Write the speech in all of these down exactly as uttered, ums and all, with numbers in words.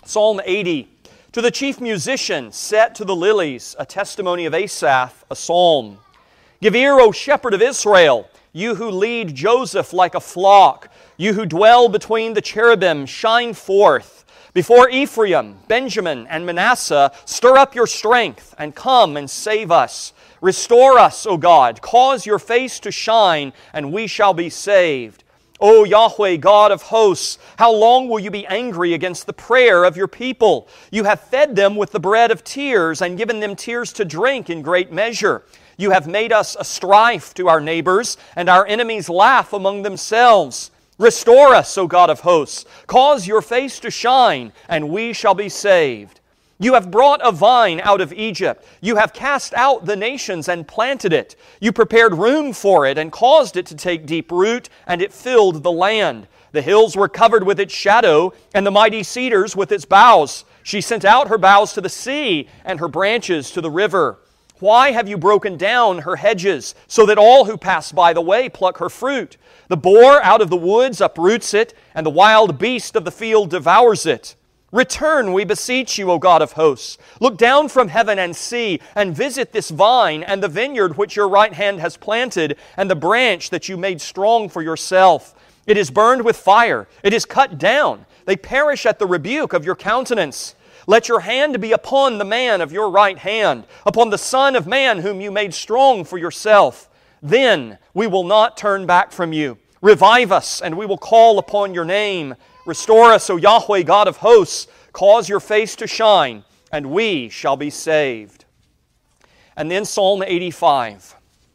Psalm eighty. To the chief musician, set to the lilies, a testimony of Asaph, a psalm. Give ear, O shepherd of Israel, you who lead Joseph like a flock, you who dwell between the cherubim, shine forth. Before Ephraim, Benjamin, and Manasseh, stir up your strength and come and save us. Restore us, O God, cause your face to shine, and we shall be saved. O Yahweh, God of hosts, how long will you be angry against the prayer of your people? You have fed them with the bread of tears and given them tears to drink in great measure. You have made us a strife to our neighbors, and our enemies laugh among themselves. Restore us, O God of hosts. Cause your face to shine, and we shall be saved. You have brought a vine out of Egypt. You have cast out the nations and planted it. You prepared room for it and caused it to take deep root, and it filled the land. The hills were covered with its shadow, and the mighty cedars with its boughs. She sent out her boughs to the sea, and her branches to the river. Why have you broken down her hedges, so that all who pass by the way pluck her fruit? The boar out of the woods uproots it, and the wild beast of the field devours it. Return, we beseech you, O God of hosts. Look down from heaven and see, and visit this vine and the vineyard which your right hand has planted, and the branch that you made strong for yourself. It is burned with fire. It is cut down. They perish at the rebuke of your countenance. Let your hand be upon the man of your right hand, upon the Son of Man whom you made strong for yourself. Then we will not turn back from you. Revive us, and we will call upon your name. Restore us, O Yahweh, God of hosts. Cause your face to shine, and we shall be saved. And then Psalm eighty-five.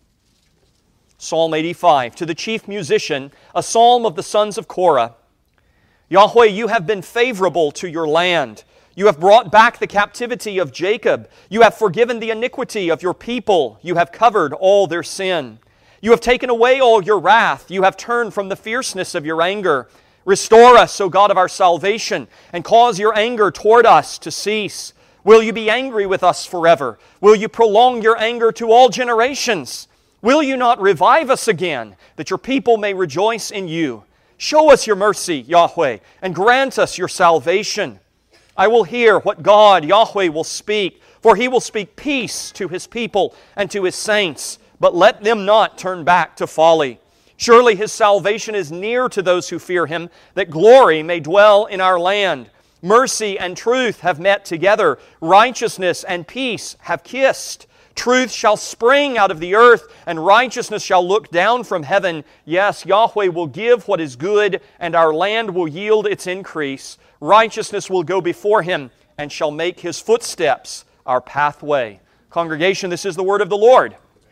Psalm eighty-five. To the chief musician, a psalm of the sons of Korah. Yahweh, you have been favorable to your land. You have brought back the captivity of Jacob. You have forgiven the iniquity of your people. You have covered all their sin. You have taken away all your wrath. You have turned from the fierceness of your anger. Restore us, O God of our salvation, and cause your anger toward us to cease. Will you be angry with us forever? Will you prolong your anger to all generations? Will you not revive us again, that your people may rejoice in you? Show us your mercy, Yahweh, and grant us your salvation. I will hear what God, Yahweh, will speak, for He will speak peace to His people and to His saints, but let them not turn back to folly. Surely His salvation is near to those who fear Him, that glory may dwell in our land. Mercy and truth have met together. Righteousness and peace have kissed. Truth shall spring out of the earth, and righteousness shall look down from heaven. Yes, Yahweh will give what is good, and our land will yield its increase. Righteousness will go before Him, and shall make His footsteps our pathway. Congregation, this is the word of the Lord.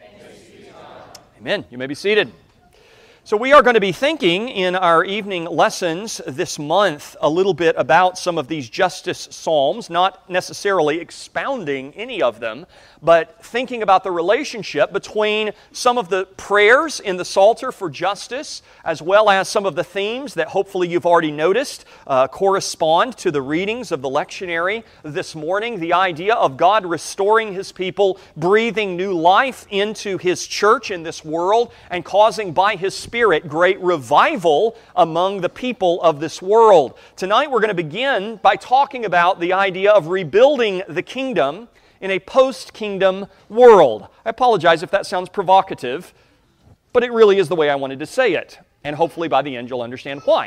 Amen. You may be seated. So we are going to be thinking in our evening lessons this month a little bit about some of these justice psalms, not necessarily expounding any of them, but thinking about the relationship between some of the prayers in the Psalter for justice, as well as some of the themes that hopefully you've already noticed uh, correspond to the readings of the lectionary this morning. The idea of God restoring His people, breathing new life into His church in this world, and causing by His Spirit great revival among the people of this world. Tonight we're going to begin by talking about the idea of rebuilding the kingdom in a post-kingdom world. I apologize if that sounds provocative, but it really is the way I wanted to say it. And hopefully by the end you'll understand why.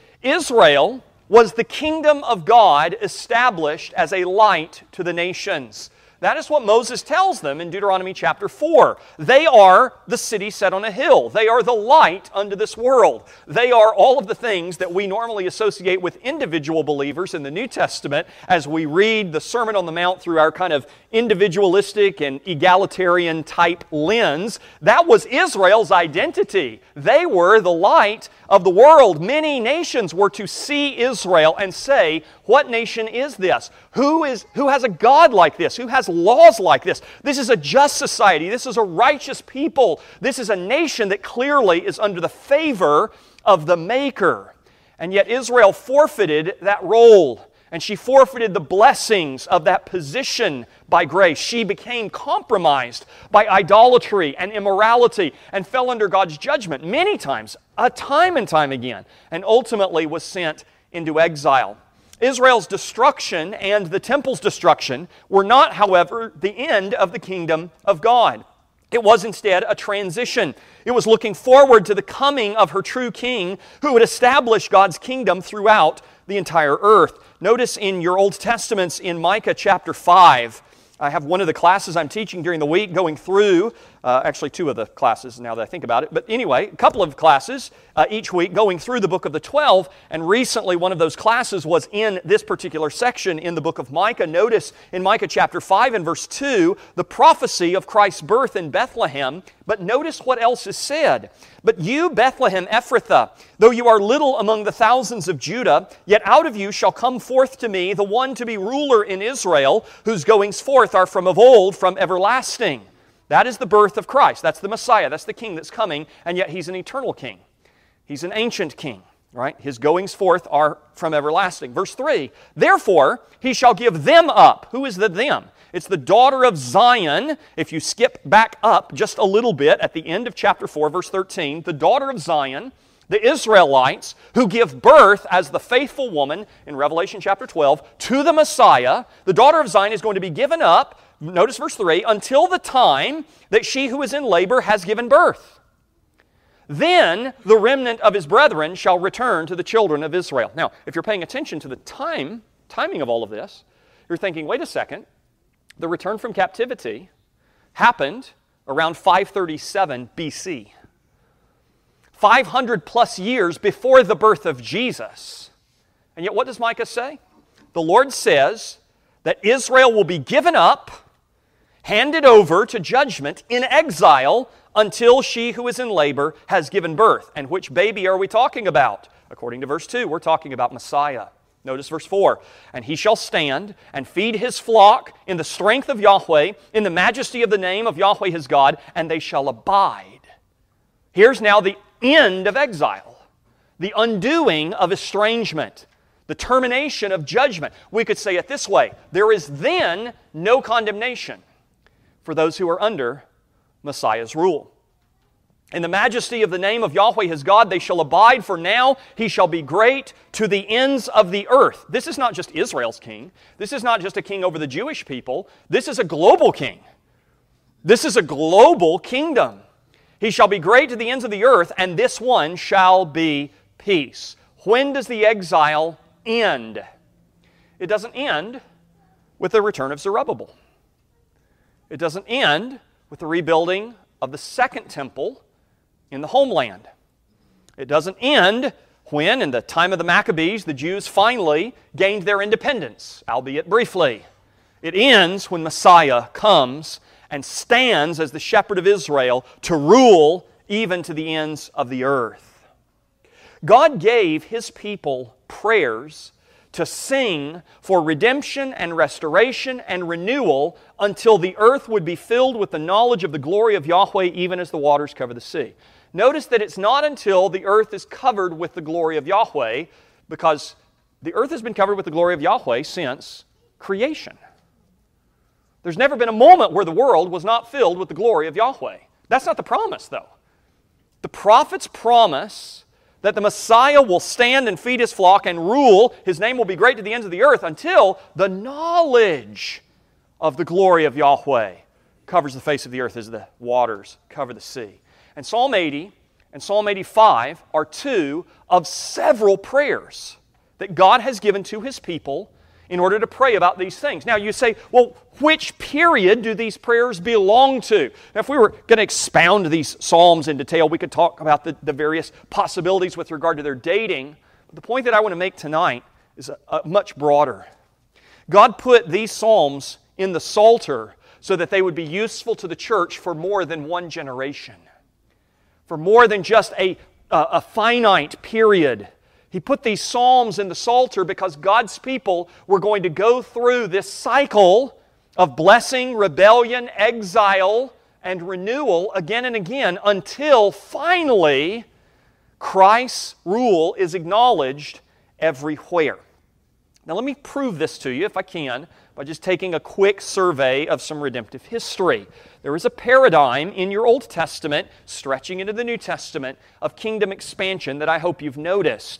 Israel was the kingdom of God established as a light to the nations. That is what Moses tells them in Deuteronomy chapter four. They are the city set on a hill. They are the light unto this world. They are all of the things that we normally associate with individual believers in the New Testament as we read the Sermon on the Mount through our kind of individualistic and egalitarian type lens. That was Israel's identity. They were the light of the world. Many nations were to see Israel and say, what nation is this? Who is, who has a God like this? Who has laws like this? This is a just society. This is a righteous people. This is a nation that clearly is under the favor of the Maker. And yet Israel forfeited that role. And she forfeited the blessings of that position by grace. She became compromised by idolatry and immorality and fell under God's judgment many times, a time and time again, and ultimately was sent into exile. Israel's destruction and the temple's destruction were not, however, the end of the kingdom of God. It was instead a transition. It was looking forward to the coming of her true king who would establish God's kingdom throughout the entire earth. Notice in your Old Testaments in Micah chapter five, I have one of the classes I'm teaching during the week going through, uh, actually two of the classes now that I think about it, but anyway, a couple of classes uh, each week going through the book of the twelve, and recently one of those classes was in this particular section in the book of Micah. Notice in Micah chapter five and verse two, the prophecy of Christ's birth in Bethlehem, but notice what else is said. But you, Bethlehem Ephrathah, though you are little among the thousands of Judah, yet out of you shall come forth to me the one to be ruler in Israel, whose goings forth are from of old, from everlasting. That is the birth of Christ. That's the Messiah. That's the king that's coming, and yet He's an eternal king. He's an ancient king, right? His goings forth are from everlasting. Verse three, therefore He shall give them up. Who is the them? It's the daughter of Zion. If you skip back up just a little bit at the end of chapter four, verse thirteen, the daughter of Zion, the Israelites, who give birth as the faithful woman in Revelation chapter twelve to the Messiah. The daughter of Zion is going to be given up, notice verse three, until the time that she who is in labor has given birth. Then the remnant of His brethren shall return to the children of Israel. Now, if you're paying attention to the time, timing of all of this, you're thinking, wait a second, the return from captivity happened around five thirty-seven B C five hundred plus years before the birth of Jesus. And yet what does Micah say? The Lord says that Israel will be given up, handed over to judgment in exile until she who is in labor has given birth. And which baby are we talking about? According to verse two, we're talking about Messiah. Notice verse four, and he shall stand and feed his flock in the strength of Yahweh, in the majesty of the name of Yahweh his God, and they shall abide. Here's now the end of exile, the undoing of estrangement, the termination of judgment. We could say it this way, there is then no condemnation for those who are under Messiah's rule. In the majesty of the name of Yahweh his God, they shall abide, for now He shall be great to the ends of the earth. This is not just Israel's king. This is not just a king over the Jewish people. This is a global king. This is a global kingdom. He shall be great to the ends of the earth, and this one shall be peace. When does the exile end? It doesn't end with the return of Zerubbabel. It doesn't end with the rebuilding of the second temple in the homeland. It doesn't end when, in the time of the Maccabees, the Jews finally gained their independence, albeit briefly. It ends when Messiah comes and stands as the shepherd of Israel to rule even to the ends of the earth. God gave His people prayers to sing for redemption and restoration and renewal until the earth would be filled with the knowledge of the glory of Yahweh, even as the waters cover the sea. Notice that it's not until the earth is covered with the glory of Yahweh, because the earth has been covered with the glory of Yahweh since creation. There's never been a moment where the world was not filled with the glory of Yahweh. That's not the promise, though. The prophets promise that the Messiah will stand and feed His flock and rule. His name will be great to the ends of the earth until the knowledge of the glory of Yahweh covers the face of the earth as the waters cover the sea. And Psalm eighty and Psalm eighty-five are two of several prayers that God has given to His people in order to pray about these things. Now you say, well, which period do these prayers belong to? Now if we were going to expound these Psalms in detail, we could talk about the, the various possibilities with regard to their dating. But the point that I want to make tonight is a, a much broader. God put these Psalms in the Psalter so that they would be useful to the church for more than one generation. For more than just a, a, a finite period. He put these Psalms in the Psalter because God's people were going to go through this cycle of blessing, rebellion, exile, and renewal again and again until finally Christ's rule is acknowledged everywhere. Now let me prove this to you, if I can, by just taking a quick survey of some redemptive history. There is a paradigm in your Old Testament, stretching into the New Testament, of kingdom expansion that I hope you've noticed.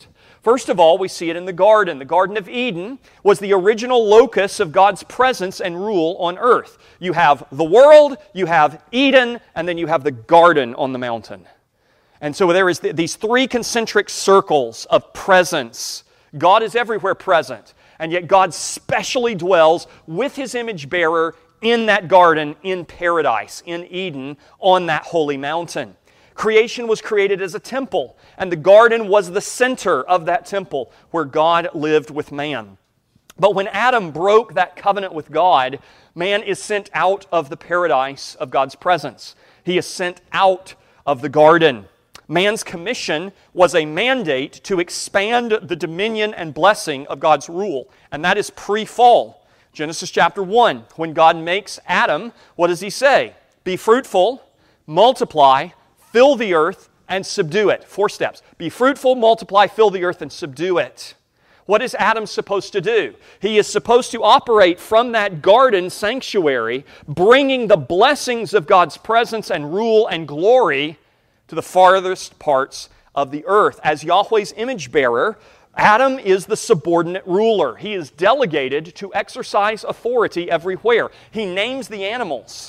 First of all, we see it in the garden. The Garden of Eden was the original locus of God's presence and rule on earth. You have the world, you have Eden, and then you have the garden on the mountain. And so there is th- these three concentric circles of presence. God is everywhere present, and yet God specially dwells with His image bearer in that garden, in paradise, in Eden, on that holy mountain. Creation was created as a temple, and the garden was the center of that temple where God lived with man. But when Adam broke that covenant with God, man is sent out of the paradise of God's presence. He is sent out of the garden. Man's commission was a mandate to expand the dominion and blessing of God's rule, and that is pre-fall. Genesis chapter one, when God makes Adam, what does He say? Be fruitful, multiply, fill the earth, and subdue it. Four steps. Be fruitful, multiply, fill the earth, and subdue it. What is Adam supposed to do? He is supposed to operate from that garden sanctuary, bringing the blessings of God's presence and rule and glory to the farthest parts of the earth. As Yahweh's image bearer, Adam is the subordinate ruler. He is delegated to exercise authority everywhere. He names the animals.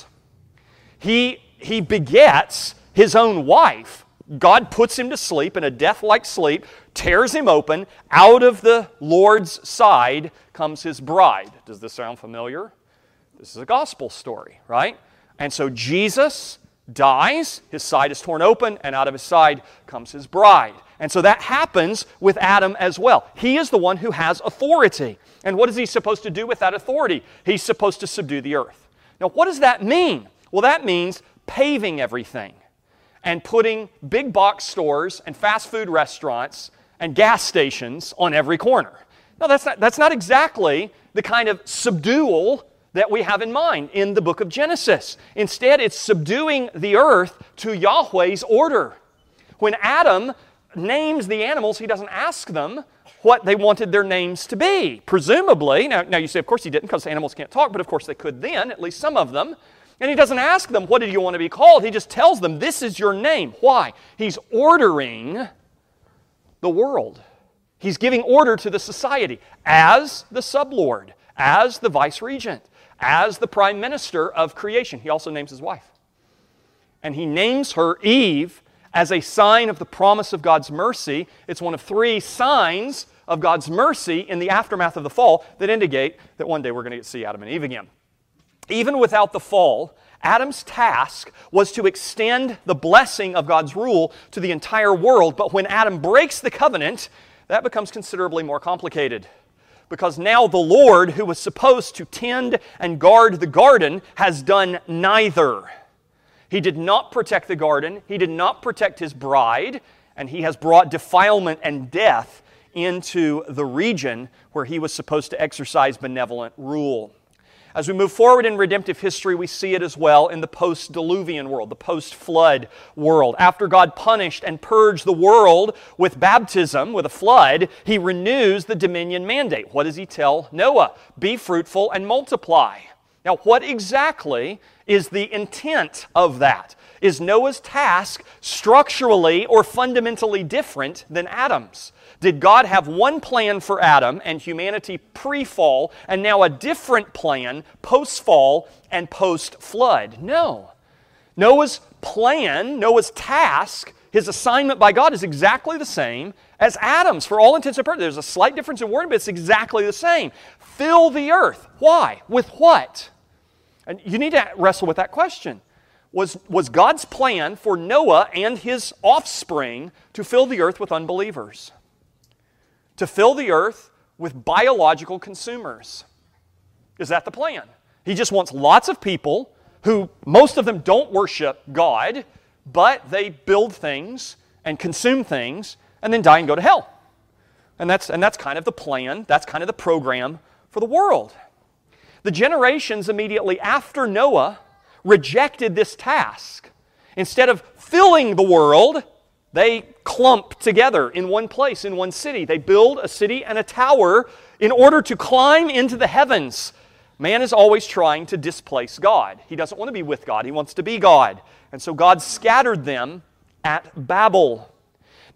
He, he begets his own wife. God puts him to sleep in a death-like sleep, tears him open. Out of the Lord's side comes His bride. Does this sound familiar? This is a gospel story, right? And so Jesus dies, His side is torn open, and out of His side comes His bride. And so that happens with Adam as well. He is the one who has authority. And what is he supposed to do with that authority? He's supposed to subdue the earth. Now, what does that mean? Well, that means paving everything and putting big box stores and fast food restaurants and gas stations on every corner. No, that's not, that's not exactly the kind of subdual that we have in mind in the book of Genesis. Instead, it's subduing the earth to Yahweh's order. When Adam names the animals, he doesn't ask them what they wanted their names to be. Presumably, now, now you say, of course he didn't because animals can't talk, but of course they could then, at least some of them. And he doesn't ask them, what did you want to be called? He just tells them, this is your name. Why? He's ordering the world. He's giving order to the society as the sublord, as the vice-regent, as the prime minister of creation. He also names his wife. And he names her Eve as a sign of the promise of God's mercy. It's one of three signs of God's mercy in the aftermath of the fall that indicate that one day we're going to see Adam and Eve again. Even without the fall, Adam's task was to extend the blessing of God's rule to the entire world. But when Adam breaks the covenant, that becomes considerably more complicated. Because now the Lord, who was supposed to tend and guard the garden, has done neither. He did not protect the garden, He did not protect His bride, and He has brought defilement and death into the region where He was supposed to exercise benevolent rule. As we move forward in redemptive history, we see it as well in the post-Diluvian world, the post-flood world. After God punished and purged the world with baptism, with a flood, He renews the dominion mandate. What does He tell Noah? Be fruitful and multiply. Now, what exactly is the intent of that? Is Noah's task structurally or fundamentally different than Adam's? Did God have one plan for Adam and humanity pre-fall and now a different plan post-fall and post-flood? No. Noah's plan, Noah's task, his assignment by God is exactly the same as Adam's. For all intents and purposes, there's a slight difference in wording, but it's exactly the same. Fill the earth. Why? With what? And you need to wrestle with that question. Was, was God's plan for Noah and his offspring to fill the earth with unbelievers? To fill the earth with biological consumers? Is that the plan? He just wants lots of people who, most of them don't worship God, but they build things and consume things and then die and go to hell. And that's, and that's kind of the plan, that's kind of the program for the world. The generations immediately after Noah rejected this task. Instead of filling the world, they clump together in one place, in one city. They build a city and a tower in order to climb into the heavens. Man is always trying to displace God. He doesn't want to be with God. He wants to be God. And so God scattered them at Babel.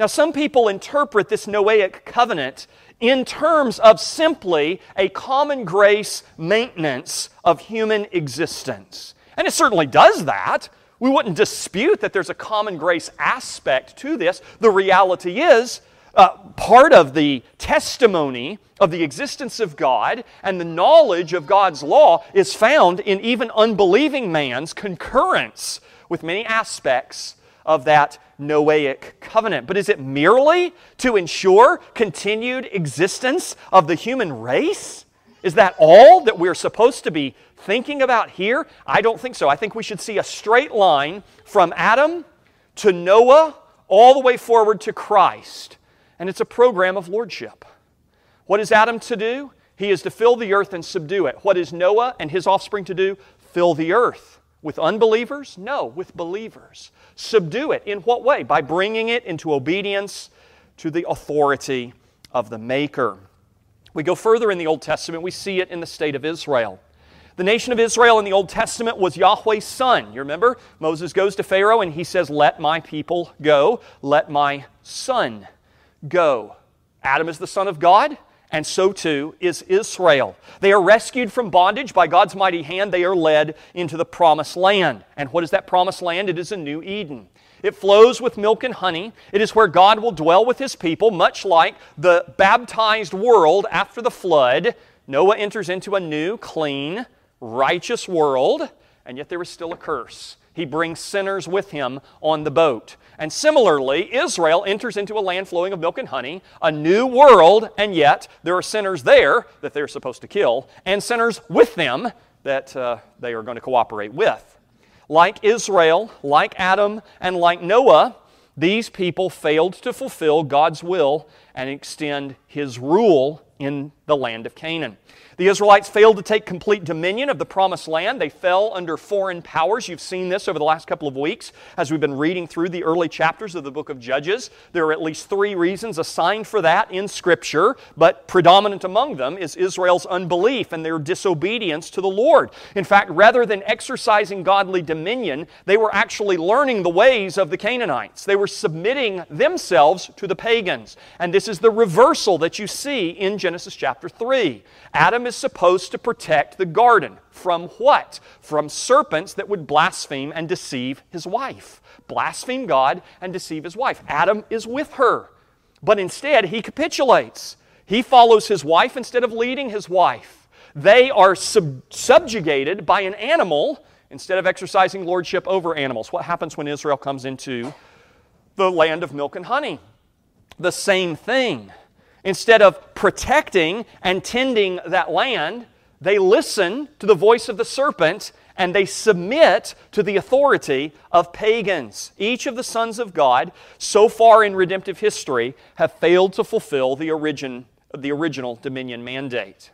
Now, some people interpret this Noahic covenant in terms of simply a common grace maintenance of human existence. And it certainly does that. We wouldn't dispute that there's a common grace aspect to this. The reality is, uh, part of the testimony of the existence of God and the knowledge of God's law is found in even unbelieving man's concurrence with many aspects of that Noahic covenant. But is it merely to ensure continued existence of the human race? Is that all that we're supposed to be thinking about here? I don't think so. I think we should see a straight line from Adam to Noah all the way forward to Christ. And it's a program of lordship. What is Adam to do? He is to fill the earth and subdue it. What is Noah and his offspring to do? Fill the earth. With unbelievers? No, with believers. Subdue it. In what way? By bringing it into obedience to the authority of the Maker. We go further in the Old Testament, we see it in the state of Israel. The nation of Israel in the Old Testament was Yahweh's son. You remember? Moses goes to Pharaoh and he says, "Let my people go. Let my son go." Adam is the son of God, and so too is Israel. They are rescued from bondage by God's mighty hand. They are led into the promised land. And what is that promised land? It is a new Eden. It flows with milk and honey. It is where God will dwell with His people, much like the baptized world after the flood. Noah enters into a new, clean, righteous world, and yet there is still a curse. He brings sinners with him on the boat. And similarly, Israel enters into a land flowing of milk and honey, a new world, and yet there are sinners there that they're supposed to kill, and sinners with them that uh, they are going to cooperate with. Like Israel, like Adam, and like Noah, these people failed to fulfill God's will and extend His rule in the land of Canaan. The Israelites failed to take complete dominion of the promised land. They fell under foreign powers. You've seen this over the last couple of weeks as we've been reading through the early chapters of the book of Judges. There are at least three reasons assigned for that in Scripture, but predominant among them is Israel's unbelief and their disobedience to the Lord. In fact, rather than exercising godly dominion, they were actually learning the ways of the Canaanites. They were submitting themselves to the pagans. And this is the reversal that you see in Genesis chapter three. Adam is supposed to protect the garden. From what? From serpents that would blaspheme and deceive his wife. Blaspheme God and deceive his wife. Adam is with her. But instead, he capitulates. He follows his wife instead of leading his wife. They are sub- subjugated by an animal instead of exercising lordship over animals. What happens when Israel comes into the land of milk and honey? The same thing. Instead of protecting and tending that land, they listen to the voice of the serpent and they submit to the authority of pagans. Each of the sons of God, so far in redemptive history, have failed to fulfill the, origin, the original dominion mandate.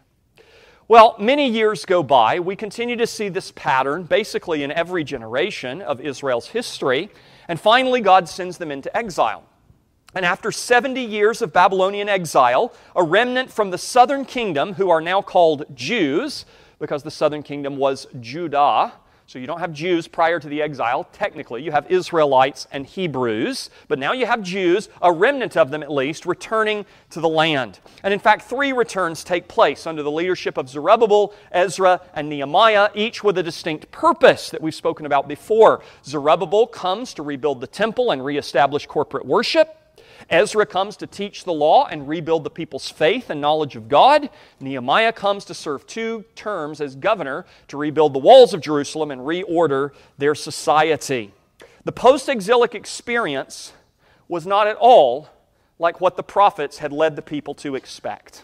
Well, many years go by. We continue to see this pattern basically in every generation of Israel's history. And finally, God sends them into exile. And after seventy years of Babylonian exile, a remnant from the southern kingdom, who are now called Jews, because the southern kingdom was Judah, so you don't have Jews prior to the exile. Technically, you have Israelites and Hebrews, but now you have Jews, a remnant of them at least, returning to the land. And in fact, three returns take place under the leadership of Zerubbabel, Ezra, and Nehemiah, each with a distinct purpose that we've spoken about before. Zerubbabel comes to rebuild the temple and reestablish corporate worship. Ezra comes to teach the law and rebuild the people's faith and knowledge of God. Nehemiah comes to serve two terms as governor to rebuild the walls of Jerusalem and reorder their society. The post-exilic experience was not at all like what the prophets had led the people to expect.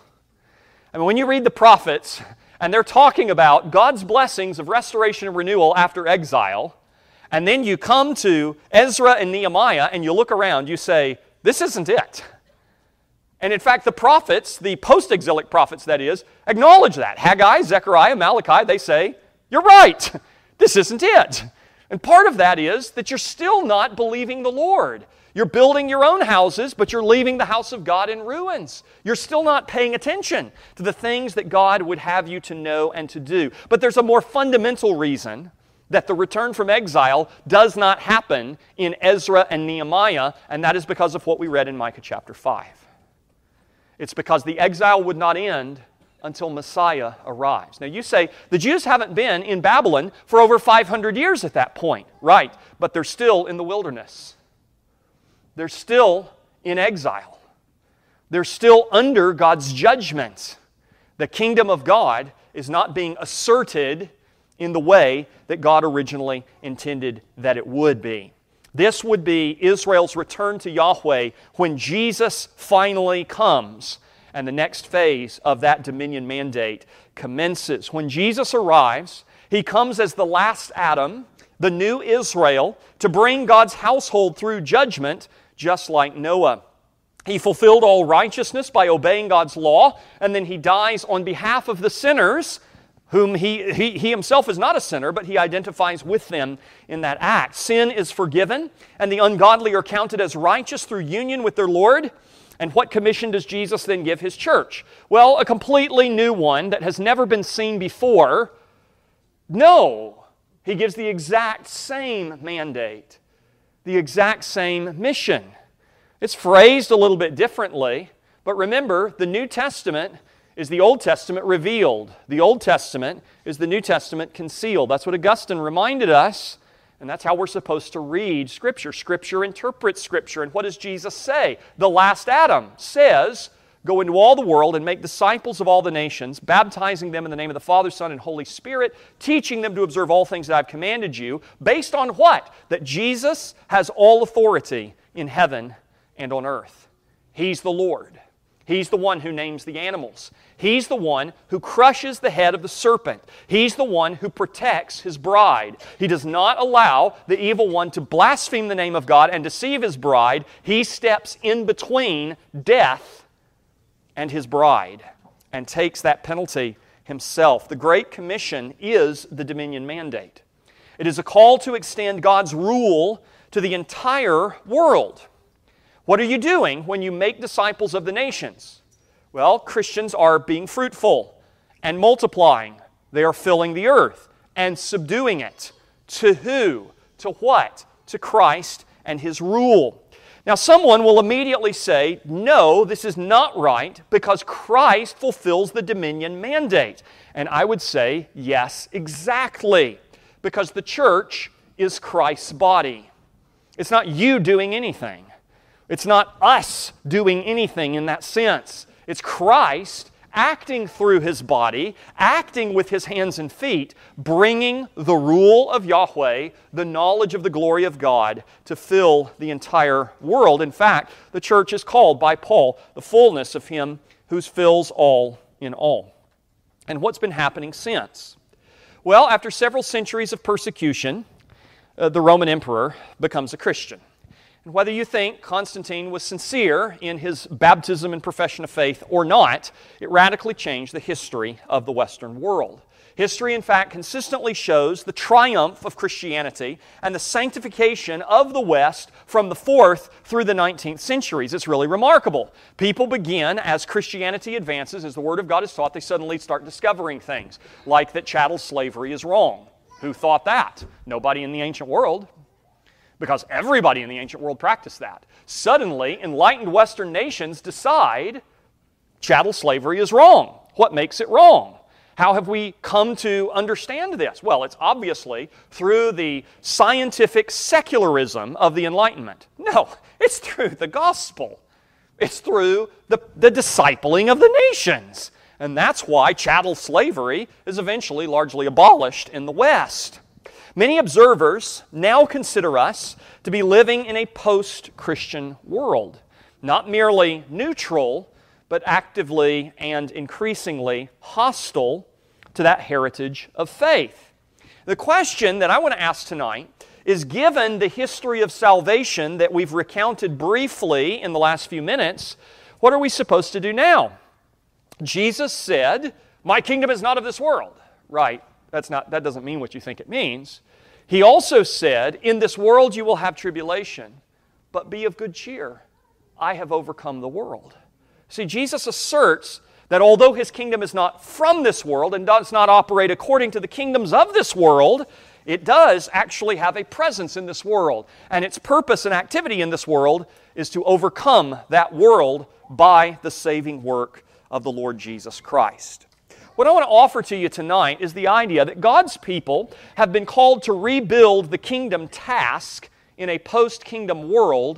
I mean, when you read the prophets and they're talking about God's blessings of restoration and renewal after exile, and then you come to Ezra and Nehemiah and you look around, you say, this isn't it. And in fact, the prophets, the post-exilic prophets that is, acknowledge that. Haggai, Zechariah, Malachi, they say, you're right. This isn't it. And part of that is that you're still not believing the Lord. You're building your own houses, but you're leaving the house of God in ruins. You're still not paying attention to the things that God would have you to know and to do. But there's a more fundamental reason that the return from exile does not happen in Ezra and Nehemiah, and that is because of what we read in Micah chapter five. It's because the exile would not end until Messiah arrives. Now you say, the Jews haven't been in Babylon for over five hundred years at that point. Right, but they're still in the wilderness. They're still in exile. They're still under God's judgment. The kingdom of God is not being asserted in the way that God originally intended that it would be. This would be Israel's return to Yahweh when Jesus finally comes, and the next phase of that dominion mandate commences. When Jesus arrives, He comes as the last Adam, the new Israel, to bring God's household through judgment, just like Noah. He fulfilled all righteousness by obeying God's law, and then He dies on behalf of the sinners, whom he, he, he himself is not a sinner, but He identifies with them in that act. Sin is forgiven, and the ungodly are counted as righteous through union with their Lord. And what commission does Jesus then give His church? Well, a completely new one that has never been seen before. No, He gives the exact same mandate, the exact same mission. It's phrased a little bit differently, but remember, the New Testament is the Old Testament revealed. The Old Testament is the New Testament concealed. That's what Augustine reminded us, and that's how we're supposed to read Scripture. Scripture interprets Scripture. And what does Jesus say? The last Adam says, "Go into all the world and make disciples of all the nations, baptizing them in the name of the Father, Son, and Holy Spirit, teaching them to observe all things that I've commanded you," based on what? That Jesus has all authority in heaven and on earth. He's the Lord. He's the one who names the animals. He's the one who crushes the head of the serpent. He's the one who protects His bride. He does not allow the evil one to blaspheme the name of God and deceive His bride. He steps in between death and His bride and takes that penalty Himself. The Great Commission is the dominion mandate. It is a call to extend God's rule to the entire world. What are you doing when you make disciples of the nations? Well, Christians are being fruitful and multiplying. They are filling the earth and subduing it. To who? To what? To Christ and His rule. Now, someone will immediately say, no, this is not right because Christ fulfills the dominion mandate. And I would say, yes, exactly. Because the church is Christ's body. It's not you doing anything. It's not us doing anything in that sense. It's Christ acting through His body, acting with His hands and feet, bringing the rule of Yahweh, the knowledge of the glory of God, to fill the entire world. In fact, the church is called by Paul the fullness of Him who fills all in all. And what's been happening since? Well, after several centuries of persecution, uh, the Roman emperor becomes a Christian. And whether you think Constantine was sincere in his baptism and profession of faith or not, it radically changed the history of the Western world. History, in fact, consistently shows the triumph of Christianity and the sanctification of the West from the fourth through the nineteenth centuries. It's really remarkable. People begin, as Christianity advances, as the Word of God is taught, they suddenly start discovering things, like that chattel slavery is wrong. Who thought that? Nobody in the ancient world. Because everybody in the ancient world practiced that. Suddenly, enlightened Western nations decide chattel slavery is wrong. What makes it wrong? How have we come to understand this? Well, it's obviously through the scientific secularism of the Enlightenment. No, it's through the gospel. It's through the, the discipling of the nations. And that's why chattel slavery is eventually largely abolished in the West. Many observers now consider us to be living in a post-Christian world, not merely neutral, but actively and increasingly hostile to that heritage of faith. The question that I want to ask tonight is, given the history of salvation that we've recounted briefly in the last few minutes, what are we supposed to do now? Jesus said, "My kingdom is not of this world." Right. That's not, that doesn't mean what you think it means. He also said, "In this world you will have tribulation, but be of good cheer. I have overcome the world." See, Jesus asserts that although His kingdom is not from this world and does not operate according to the kingdoms of this world, It does actually have a presence in this world, and its purpose and activity in this world is to overcome that world by the saving work of the Lord Jesus Christ. What I want to offer to you tonight is the idea that God's people have been called to rebuild the kingdom task in a post-kingdom world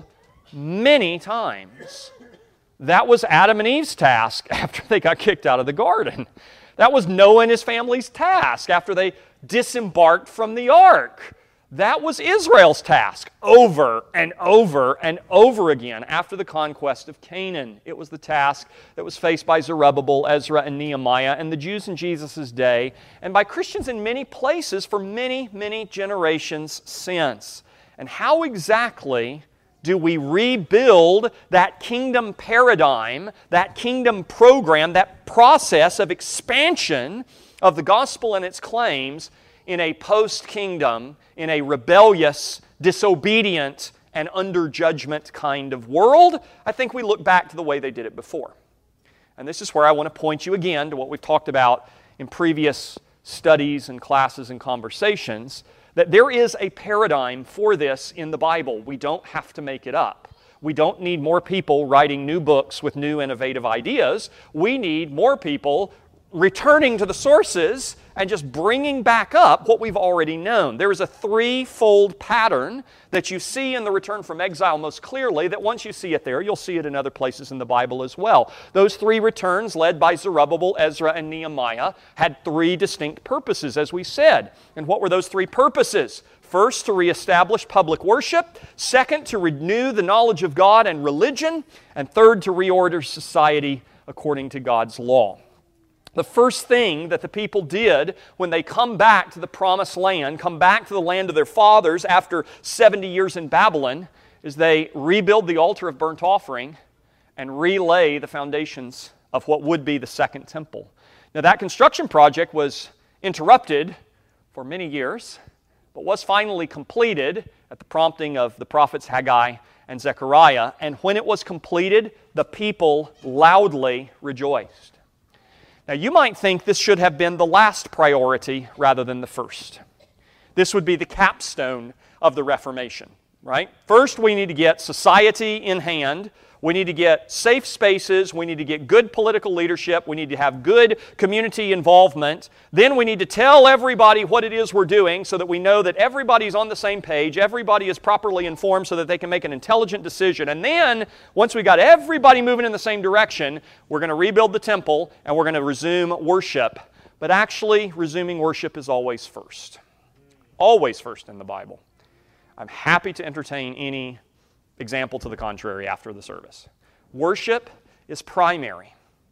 many times. That was Adam and Eve's task after they got kicked out of the garden. That was Noah and his family's task after they disembarked from the ark. That was Israel's task over and over and over again after the conquest of Canaan. It was the task that was faced by Zerubbabel, Ezra, and Nehemiah, and the Jews in Jesus' day, and by Christians in many places for many, many generations since. And how exactly do we rebuild that kingdom paradigm, that kingdom program, that process of expansion of the gospel and its claims in a post-kingdom, in a rebellious, disobedient, and under judgment kind of world? I think we look back to the way they did it before. And this is where I want to point you again to what we've talked about in previous studies and classes and conversations, that there is a paradigm for this in the Bible. We don't have to make it up. We don't need more people writing new books with new innovative ideas. We need more people returning to the sources and just bringing back up what we've already known. There is a threefold pattern that you see in the return from exile most clearly, that once you see it there, you'll see it in other places in the Bible as well. Those three returns, led by Zerubbabel, Ezra, and Nehemiah, had three distinct purposes, as we said. And what were those three purposes? First, to reestablish public worship. Second, to renew the knowledge of God and religion. And third, to reorder society according to God's law. The first thing that the people did when they come back to the promised land, come back to the land of their fathers after seventy years in Babylon, is they rebuild the altar of burnt offering and relay the foundations of what would be the second temple. Now that construction project was interrupted for many years, but was finally completed at the prompting of the prophets Haggai and Zechariah. And when it was completed, the people loudly rejoiced. Now, you might think this should have been the last priority rather than the first. This would be the capstone of the Reformation, right? First, we need to get society in hand. We need to get safe spaces. We need to get good political leadership. We need to have good community involvement. Then we need to tell everybody what it is we're doing so that we know that everybody's on the same page, everybody is properly informed so that they can make an intelligent decision. And then, once we got everybody moving in the same direction, we're going to rebuild the temple and we're going to resume worship. But actually, resuming worship is always first. Always first in the Bible. I'm happy to entertain any example to the contrary after the service. Worship is primary.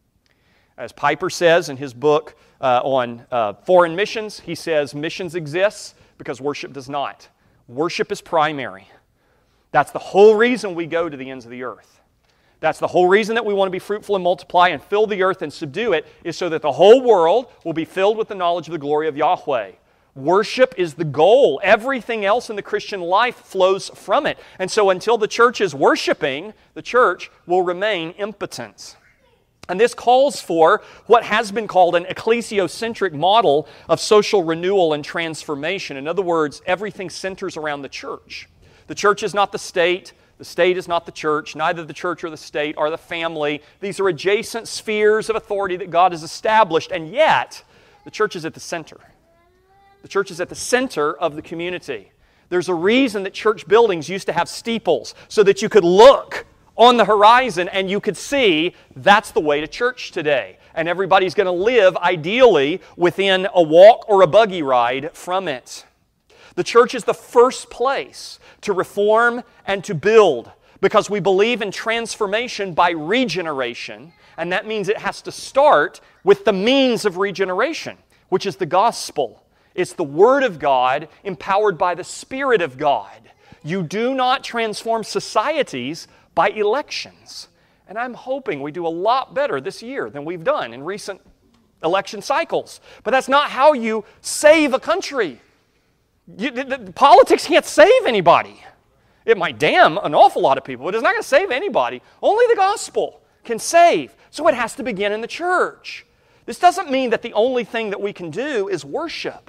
As Piper says in his book uh, on uh, foreign missions, he says missions exists because worship does not. Worship is primary. That's the whole reason we go to the ends of the earth. That's the whole reason that we want to be fruitful and multiply and fill the earth and subdue it, is so that the whole world will be filled with the knowledge of the glory of Yahweh. Worship is the goal. Everything else in the Christian life flows from it. And so until the church is worshiping, the church will remain impotent. And this calls for what has been called an ecclesiocentric model of social renewal and transformation. In other words, everything centers around the church. The church is not the state. The state is not the church. Neither the church or the state are the family. These are adjacent spheres of authority that God has established. And yet, the church is at the center. The church is at the center of the community. There's a reason that church buildings used to have steeples, so that you could look on the horizon and you could see that's the way to church today. And everybody's going to live, ideally, within a walk or a buggy ride from it. The church is the first place to reform and to build, because we believe in transformation by regeneration, and that means it has to start with the means of regeneration, which is the gospel. It's the Word of God empowered by the Spirit of God. You do not transform societies by elections. And I'm hoping we do a lot better this year than we've done in recent election cycles. But that's not how you save a country. You, the, the, politics can't save anybody. It might damn an awful lot of people, but it's not going to save anybody. Only the gospel can save. So it has to begin in the church. This doesn't mean that the only thing that we can do is worship.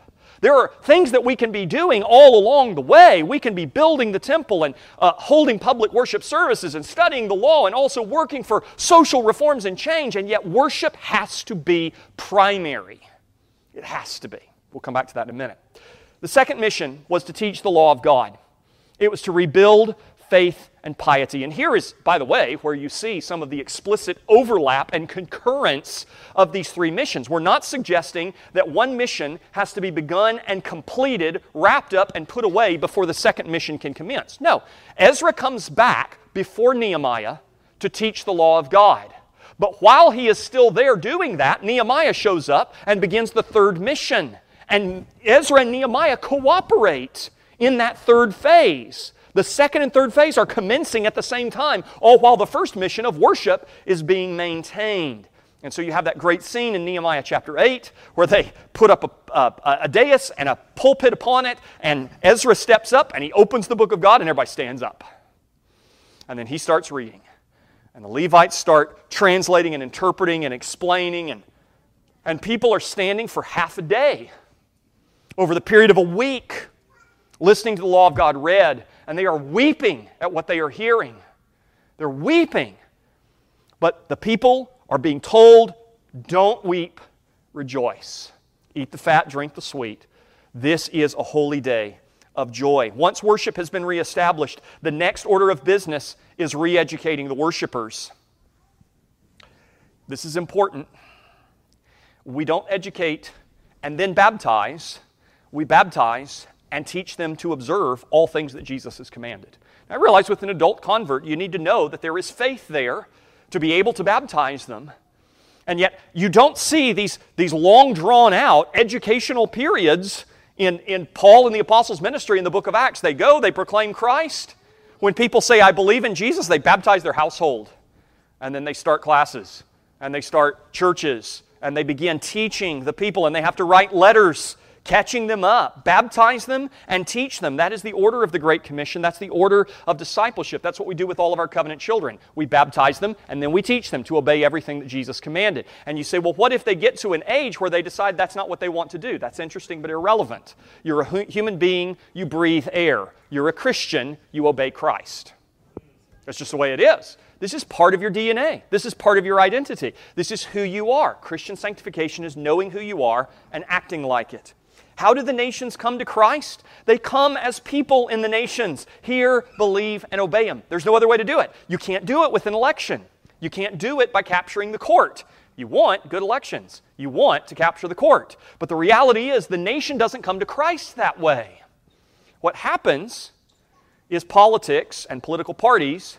There are things that we can be doing all along the way. We can be building the temple and uh, holding public worship services and studying the law and also working for social reforms and change, and yet worship has to be primary. It has to be. We'll come back to that in a minute. The second mission was to teach the law of God. It was to rebuild faith and piety. And here is, by the way, where you see some of the explicit overlap and concurrence of these three missions. We're not suggesting that one mission has to be begun and completed, wrapped up, and put away before the second mission can commence. No, Ezra comes back before Nehemiah to teach the law of God. But while he is still there doing that, Nehemiah shows up and begins the third mission. And Ezra and Nehemiah cooperate in that third phase. The second and third phase are commencing at the same time, all while the first mission of worship is being maintained. And so you have that great scene in Nehemiah chapter eight where they put up a, a, a dais and a pulpit upon it, and Ezra steps up and he opens the book of God and everybody stands up. And then he starts reading. And the Levites start translating and interpreting and explaining, and, and people are standing for half a day over the period of a week listening to the law of God read, and they are weeping at what they are hearing. They're weeping. But the people are being told, don't weep, rejoice. Eat the fat, drink the sweet. This is a holy day of joy. Once worship has been reestablished, the next order of business is re-educating the worshipers. This is important. We don't educate and then baptize. We baptize and teach them to observe all things that Jesus has commanded. Now, I realize with an adult convert, you need to know that there is faith there to be able to baptize them. And yet, you don't see these, these long drawn-out educational periods in, in Paul and the Apostles' ministry in the book of Acts. They go, they proclaim Christ. When people say, I believe in Jesus, they baptize their household. And then they start classes, and they start churches, and they begin teaching the people, and they have to write letters catching them up, baptize them, and teach them. That is the order of the Great Commission. That's the order of discipleship. That's what we do with all of our covenant children. We baptize them, and then we teach them to obey everything that Jesus commanded. And you say, well, what if they get to an age where they decide that's not what they want to do? That's interesting, but irrelevant. You're a hu- human being, you breathe air. You're a Christian, you obey Christ. That's just the way it is. This is part of your D N A. This is part of your identity. This is who you are. Christian sanctification is knowing who you are and acting like it. How do the nations come to Christ? They come as people in the nations. Hear, believe, and obey Him. There's no other way to do it. You can't do it with an election. You can't do it by capturing the court. You want good elections. You want to capture the court. But the reality is the nation doesn't come to Christ that way. What happens is politics and political parties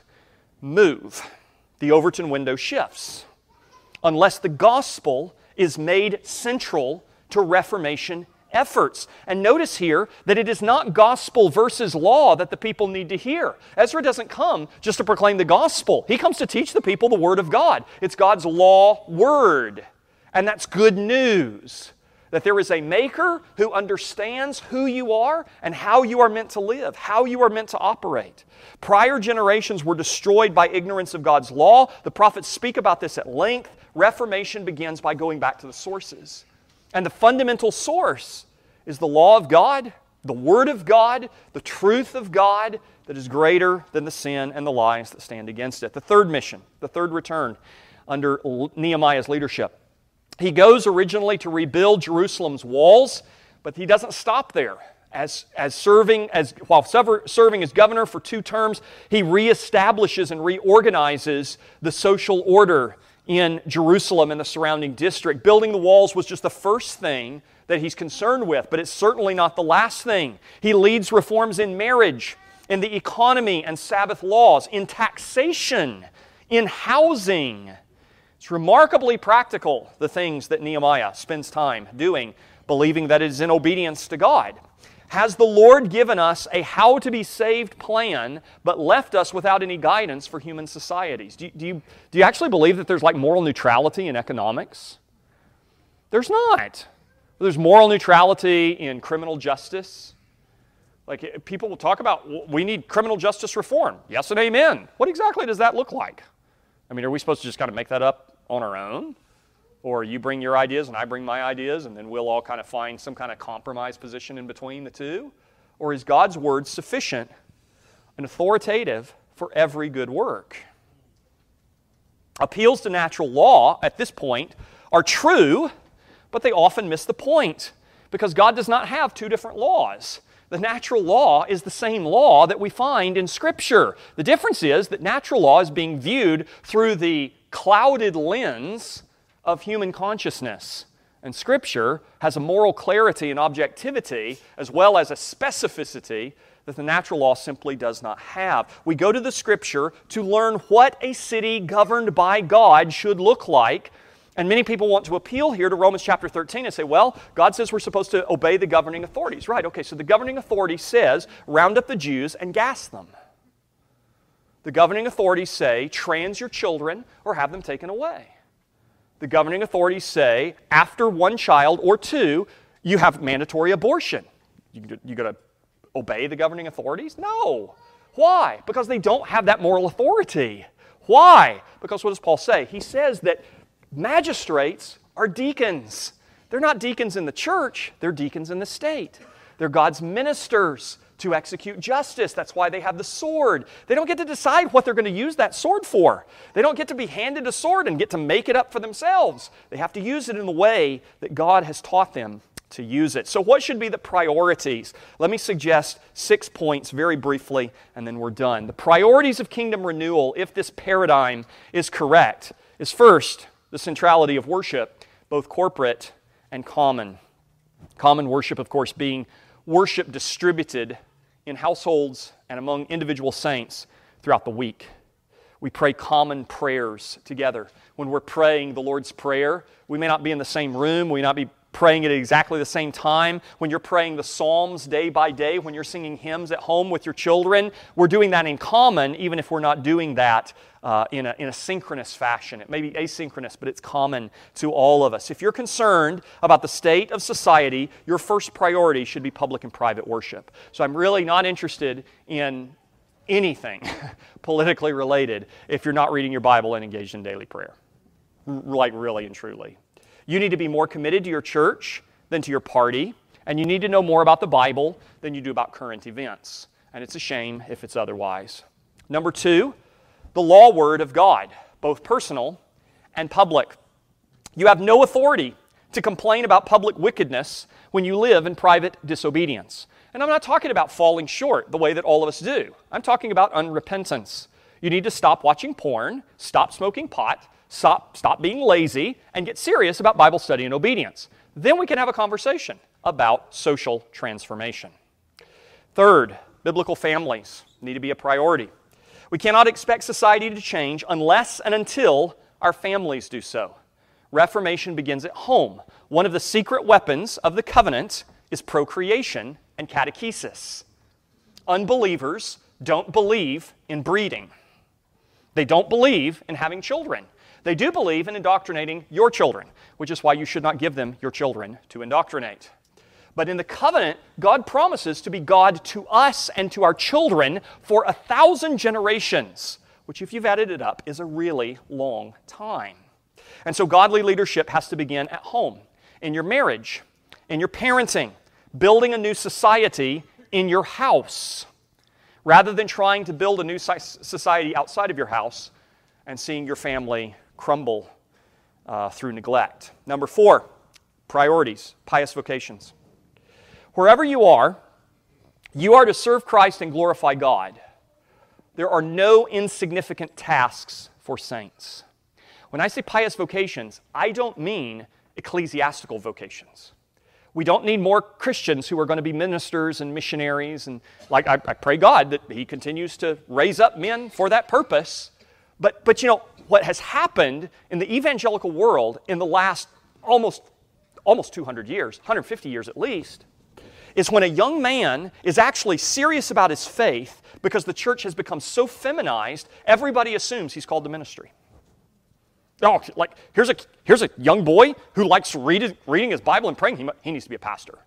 move. The Overton window shifts. Unless the gospel is made central to Reformation efforts. And notice here that it is not gospel versus law that the people need to hear. Ezra doesn't come just to proclaim the gospel. He comes to teach the people the Word of God. It's God's law word. And that's good news. That there is a Maker who understands who you are and how you are meant to live, how you are meant to operate. Prior generations were destroyed by ignorance of God's law. The prophets speak about this at length. Reformation begins by going back to the sources. And the fundamental source is the law of God, the Word of God, the truth of God that is greater than the sin and the lies that stand against it. The third mission, the third return under Nehemiah's leadership. He goes originally to rebuild Jerusalem's walls, but he doesn't stop there. As, as serving, as, while sever, serving as governor for two terms, he reestablishes and reorganizes the social order in Jerusalem and the surrounding district. Building the walls was just the first thing that he's concerned with, but it's certainly not the last thing. He leads reforms in marriage, in the economy and Sabbath laws, in taxation, in housing. It's remarkably practical, the things that Nehemiah spends time doing, believing that it is in obedience to God. Has the Lord given us a how-to-be-saved plan, but left us without any guidance for human societies? Do you, do you, do you actually believe that there's like moral neutrality in economics? There's not. There's moral neutrality in criminal justice. Like, people will talk about, we need criminal justice reform. Yes and amen. What exactly does that look like? I mean, are we supposed to just kind of make that up on our own? Or you bring your ideas and I bring my ideas, and then we'll all kind of find some kind of compromise position in between the two? Or is God's Word sufficient and authoritative for every good work? Appeals to natural law at this point are true, but they often miss the point because God does not have two different laws. The natural law is the same law that we find in Scripture. The difference is that natural law is being viewed through the clouded lens of human consciousness. And Scripture has a moral clarity and objectivity as well as a specificity that the natural law simply does not have. We go to the Scripture to learn what a city governed by God should look like. And many people want to appeal here to Romans chapter thirteen and say, well, God says we're supposed to obey the governing authorities. Right, okay, so the governing authority says, round up the Jews and gas them. The governing authorities say, trans your children or have them taken away. The governing authorities say, after one child or two, you have mandatory abortion. You, you got to obey the governing authorities? No. Why? Because they don't have that moral authority. Why? Because what does Paul say? He says that magistrates are deacons. They're not deacons in the church, they're deacons in the state. They're God's ministers to execute justice. That's why they have the sword. They don't get to decide what they're going to use that sword for. They don't get to be handed a sword and get to make it up for themselves. They have to use it in the way that God has taught them to use it. So what should be the priorities? Let me suggest six points very briefly, and then we're done. The priorities of kingdom renewal, if this paradigm is correct, is first, the centrality of worship, both corporate and common. Common worship, of course, being worship distributed in households and among individual saints throughout the week. We pray common prayers together. When we're praying the Lord's Prayer, we may not be in the same room, we may not be praying it at exactly the same time. When you're praying the Psalms day by day, when you're singing hymns at home with your children, we're doing that in common, even if we're not doing that uh, in, a, in a synchronous fashion. It may be asynchronous, but it's common to all of us. If you're concerned about the state of society, your first priority should be public and private worship. So I'm really not interested in anything politically related if you're not reading your Bible and engaged in daily prayer. Like really and truly. You need to be more committed to your church than to your party, and you need to know more about the Bible than you do about current events. And it's a shame if it's otherwise. Number two, the law word of God, both personal and public. You have no authority to complain about public wickedness when you live in private disobedience. And I'm not talking about falling short the way that all of us do. I'm talking about unrepentance. You need to stop watching porn, stop smoking pot, Stop, stop being lazy and get serious about Bible study and obedience. Then we can have a conversation about social transformation. Third, biblical families need to be a priority. We cannot expect society to change unless and until our families do so. Reformation begins at home. One of the secret weapons of the covenant is procreation and catechesis. Unbelievers don't believe in breeding. They don't believe in having children. They do believe in indoctrinating your children, which is why you should not give them your children to indoctrinate. But in the covenant, God promises to be God to us and to our children for a thousand generations, which if you've added it up is a really long time. And so godly leadership has to begin at home, in your marriage, in your parenting, building a new society in your house, rather than trying to build a new society outside of your house and seeing your family crumble uh, through neglect. Number four, priorities, pious vocations. Wherever you are, you are to serve Christ and glorify God. There are no insignificant tasks for saints. When I say pious vocations, I don't mean ecclesiastical vocations. We don't need more Christians who are going to be ministers and missionaries. And like I, I pray God that He continues to raise up men for that purpose. But, but you know, what has happened in the evangelical world in the last almost, almost two hundred years, one hundred fifty years at least, is when a young man is actually serious about his faith because the church has become so feminized, everybody assumes he's called to ministry. Oh, like, here's a, here's a young boy who likes reading, reading his Bible and praying. He, he needs to be a pastor.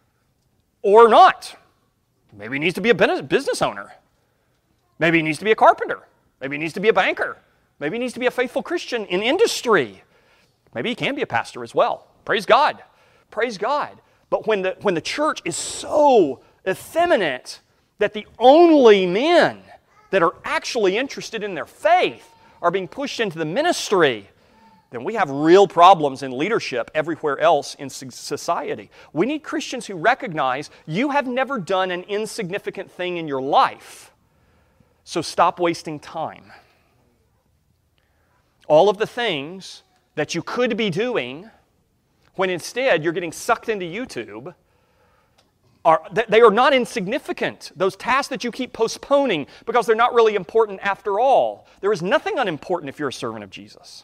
Or not. Maybe he needs to be a business owner. Maybe he needs to be a carpenter. Maybe he needs to be a banker. Maybe he needs to be a faithful Christian in industry. Maybe he can be a pastor as well. Praise God. Praise God. But when the, when the church is so effeminate that the only men that are actually interested in their faith are being pushed into the ministry, then we have real problems in leadership everywhere else in society. We need Christians who recognize you have never done an insignificant thing in your life, so stop wasting time. All of the things that you could be doing when instead you're getting sucked into YouTube, are, they are not insignificant. Those tasks that you keep postponing because they're not really important after all. There is nothing unimportant if you're a servant of Jesus.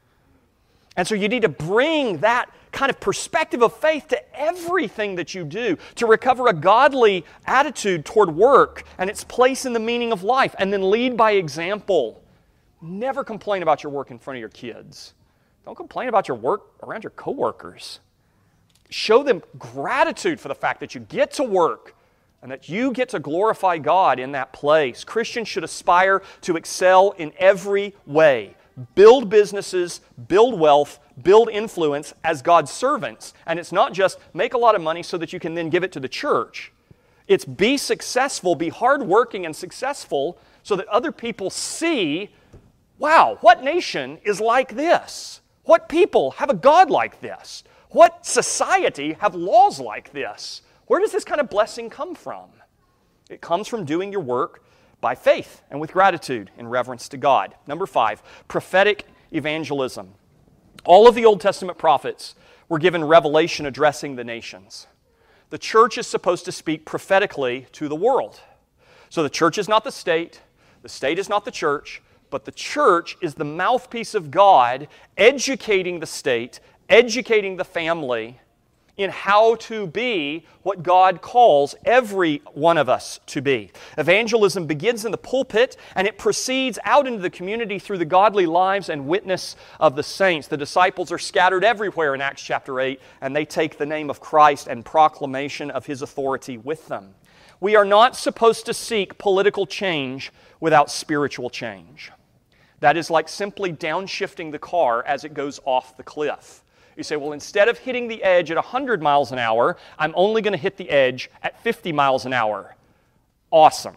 And so you need to bring that kind of perspective of faith to everything that you do, to recover a godly attitude toward work and its place in the meaning of life, and then lead by example. Never complain about your work in front of your kids. Don't complain about your work around your coworkers. Show them gratitude for the fact that you get to work and that you get to glorify God in that place. Christians should aspire to excel in every way. Build businesses, build wealth, build influence as God's servants. And it's not just make a lot of money so that you can then give it to the church. It's be successful, be hardworking and successful so that other people see, wow, what nation is like this? What people have a God like this? What society have laws like this? Where does this kind of blessing come from? It comes from doing your work by faith and with gratitude in reverence to God. Number five, prophetic evangelism. All of the Old Testament prophets were given revelation addressing the nations. The church is supposed to speak prophetically to the world. So the church is not the state, the state is not the church, but the church is the mouthpiece of God educating the state, educating the family in how to be what God calls every one of us to be. Evangelism begins in the pulpit and it proceeds out into the community through the godly lives and witness of the saints. The disciples are scattered everywhere in Acts chapter eight, and they take the name of Christ and proclamation of His authority with them. We are not supposed to seek political change without spiritual change. That is like simply downshifting the car as it goes off the cliff. You say, well, instead of hitting the edge at one hundred miles an hour, I'm only going to hit the edge at fifty miles an hour. Awesome.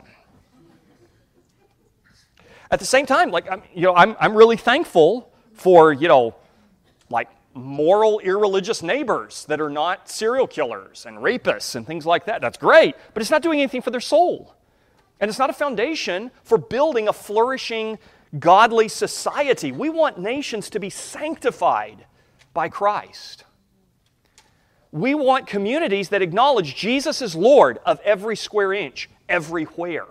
At the same time, like, I'm, you know, I'm, I'm really thankful for, you know, like moral, irreligious neighbors that are not serial killers and rapists and things like that. That's great, but it's not doing anything for their soul. And it's not a foundation for building a flourishing, godly society. We want nations to be sanctified by Christ. We want communities that acknowledge Jesus is Lord of every square inch, everywhere.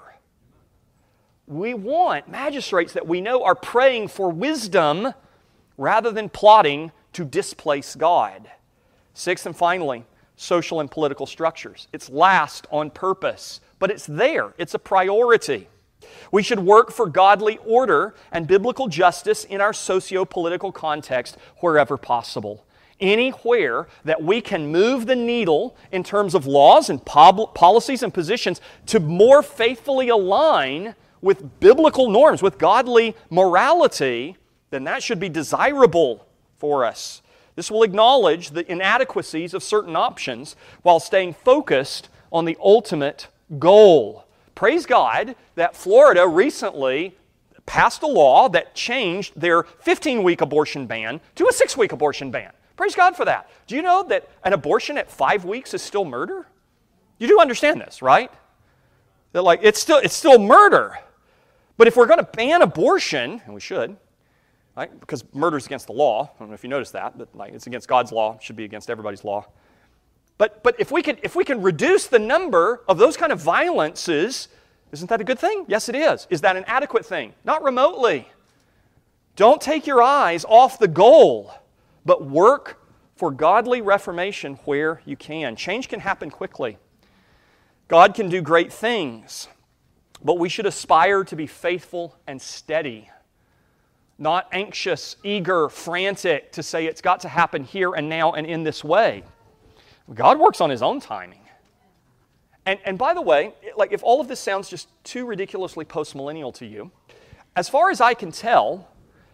We want magistrates that we know are praying for wisdom rather than plotting to displace God. Sixth and finally, social and political structures. It's last on purpose, but it's there. It's a priority. We should work for godly order and biblical justice in our socio-political context wherever possible. Anywhere that we can move the needle in terms of laws and policies and positions to more faithfully align with biblical norms, with godly morality, then that should be desirable for us. This will acknowledge the inadequacies of certain options while staying focused on the ultimate goal. Praise God that Florida recently passed a law that changed their fifteen-week abortion ban to a six-week abortion ban. Praise God for that. Do you know that an abortion at five weeks is still murder? You do understand this, right? That like it's still it's still murder. But if we're going to ban abortion, and we should, right? Because murder is against the law. I don't know if you noticed that, but like it's against God's law. It should be against everybody's law. But, but if we can, if we can reduce the number of those kind of violences, isn't that a good thing? Yes, it is. Is that an adequate thing? Not remotely. Don't take your eyes off the goal, but work for godly reformation where you can. Change can happen quickly. God can do great things, but we should aspire to be faithful and steady, not anxious, eager, frantic to say it's got to happen here and now and in this way. God works on His own timing. And, and by the way, like if all of this sounds just too ridiculously postmillennial to you, as far as I can tell,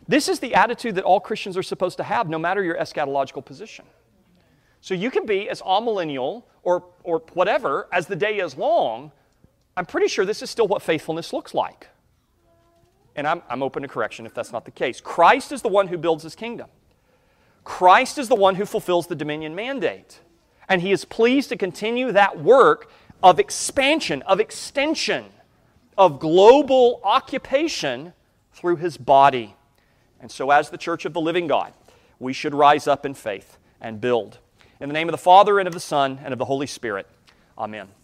This is the attitude that all Christians are supposed to have, no matter your eschatological position. So you can be as amillennial or, or whatever as the day is long. I'm pretty sure this is still what faithfulness looks like. And I'm, I'm open to correction if that's not the case. Christ is the one who builds His kingdom. Christ is the one who fulfills the dominion mandate. And He is pleased to continue that work of expansion, of extension, of global occupation through His body. And so as the church of the living God, we should rise up in faith and build. In the name of the Father, and of the Son, and of the Holy Spirit. Amen.